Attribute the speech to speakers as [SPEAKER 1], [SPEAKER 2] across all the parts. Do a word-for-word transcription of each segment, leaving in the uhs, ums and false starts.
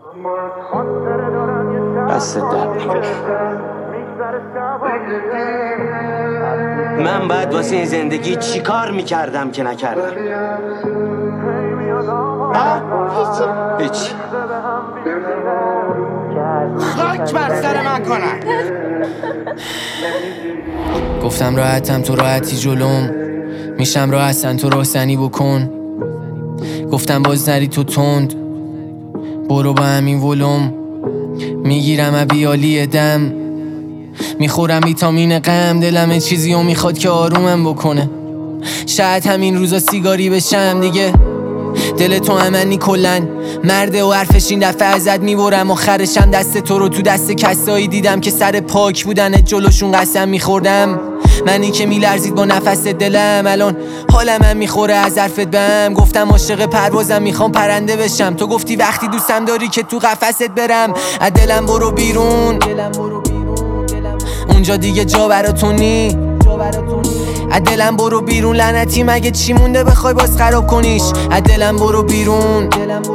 [SPEAKER 1] دست درد نکنه. من باید واسه این زندگی چی کار میکردم که نکردم؟ ها؟ هیچی هیچی خاک بر سر من کنن.
[SPEAKER 2] گفتم راحتم تو راحتی جلوم، میشم راحتن تو راحتنی بکن. گفتم باز نری تو تند، برو با همین ولوم. میگیرم ابیالی دم، میخورم ویتامین غم. دلم چیزی رو میخواد که آرومم بکنه. شاید همین روزا سیگاری بشم دیگه. دل تو همنی کلن مرده و حرفش این دفعه ازت میبرم. آخرشم دست تو رو تو دست کسایی دیدم که سر پاک بودن جلوشون قسم میخوردم. منی که میلرزید با نفس دلم، الان حالم هم میخوره از حرفت بهم. گفتم عاشق پروازم میخوام پرنده بشم، تو گفتی وقتی دوستم داری که تو قفست برم. از دلم برو بیرون، اونجا دیگه جا براتون نی. از دلم برو بیرون لعنتی، مگه چی مونده بخوای باز خراب کنیش؟ از دلم برو بیرون،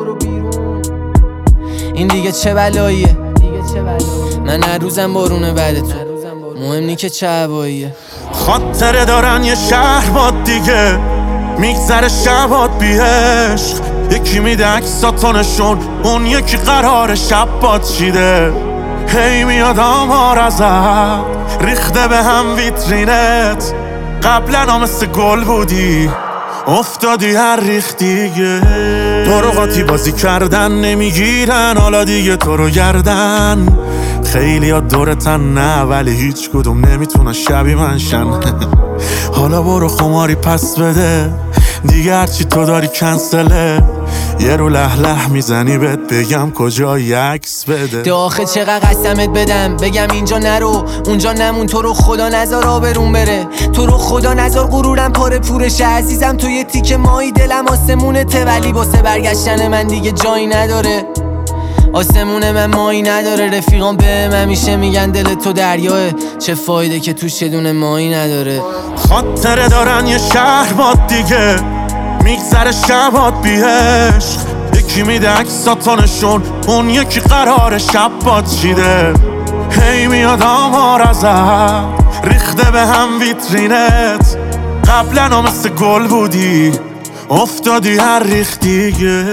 [SPEAKER 2] این دیگه چه بلاییه؟ من هر روزم بارونه بعد تو، مهم نی که چه هواییه.
[SPEAKER 3] خاطره دارن یه شهر باد دیگه، میگذره شبات بی عشق. یکی میده عکساتونشون، اون یکی قرار شب باد چیده. هی میاد آمار ازت ریخته به هم ویترینت. قبلا مثل گل بودی افتادی هر ریخت دیگه. تو رو قاطی بازی کردن نمیگیرن، حالا دیگه تو رو گردن. خیلی ها دورتن نه، ولی هیچ کدوم نمیتونن شبیه من شن. حالا برو خماری پس بده دیگه، هرچی تو داری کنسله. یه رو لح لح میزنی بهت بگم کجا عکس بده.
[SPEAKER 2] ده آخه چقدر قسمت بدم بگم اینجا نرو اونجا نمون. تو رو خدا نزار آبرون بره، تو رو خدا نزار غرورم پاره پورشه. عزیزم تو یه تیکه مایی دلم آسمونته، ولی واسه برگشتن من دیگه جایی نداره. آسمون من مایی نداره، رفیقان به من همیشه میگن دل تو دریاه. چه فایده که توش یه دونه مایی نداره.
[SPEAKER 3] خاطره دارن یه شهر باد دیگه، میگذره شبات بی عشق. یکی میده عکساتونشون، اون یکی قرار شب باد چیده. هی میاد آمار ازت ریخته به هم ویترینت. قبلا مثل گل بودی افتادی هر ریخت دیگه.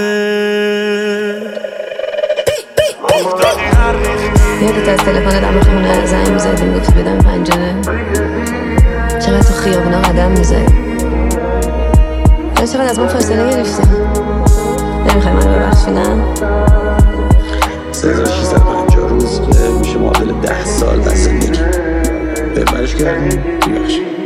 [SPEAKER 4] یادت از تلفن دم خونه زنگ میزدیم گفتی بدم پنجره؟ چقدر تو خیابونا قدم میزدی؟ یا چقدر از من فاصله گرفتی؟ نمیخوای منو ببخشی نه؟
[SPEAKER 1] سه هزار و ششصد و پنجاه روز میشه معادل ده سال از زندگی. ببرش کردیم میبخشی.